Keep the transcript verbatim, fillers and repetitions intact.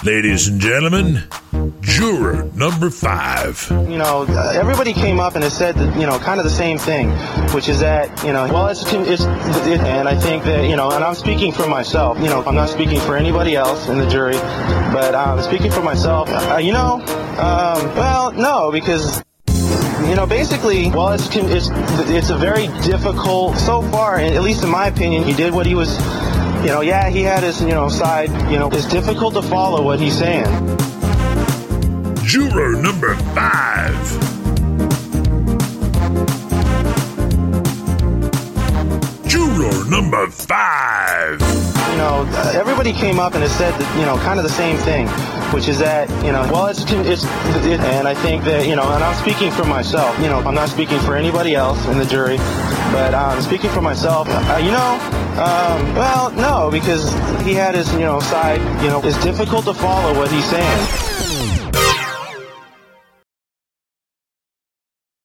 Ladies and gentlemen, juror number five. You know, uh, everybody came up and has said, that, you know, kind of the same thing, which is that, you know, well, it's, it's it, and I think that, you know, and I'm speaking for myself, you know, I'm not speaking for anybody else in the jury, but I'm speaking for myself. Uh, you know, um, well, no, because... You know, basically, well, it's, it's it's a very difficult, so far, at least in my opinion, he did what he was, you know, yeah, he had his, you know, side, you know, it's difficult to follow what he's saying. Juror number five. Juror number five. You know, uh, everybody came up and has said, that, you know, kind of the same thing, which is that, you know, well, it's, it's it, and I think that, you know, and I'm speaking for myself, you know, I'm not speaking for anybody else in the jury, but I'm speaking for myself. Uh, you know, um, well, no, because he had his, you know, side, you know, it's difficult to follow what he's saying.